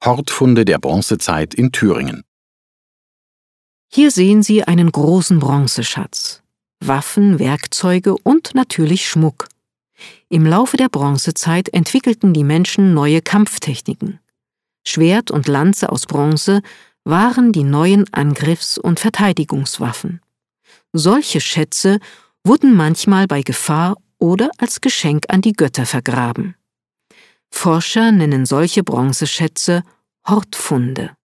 Hortfunde der Bronzezeit in Thüringen. Hier sehen Sie einen großen Bronzeschatz. Waffen, Werkzeuge und natürlich Schmuck. Im Laufe der Bronzezeit entwickelten die Menschen neue Kampftechniken. Schwert und Lanze aus Bronze waren die neuen Angriffs- und Verteidigungswaffen. Solche Schätze wurden manchmal bei Gefahr oder als Geschenk an die Götter vergraben. Forscher nennen solche Bronzeschätze Hortfunde.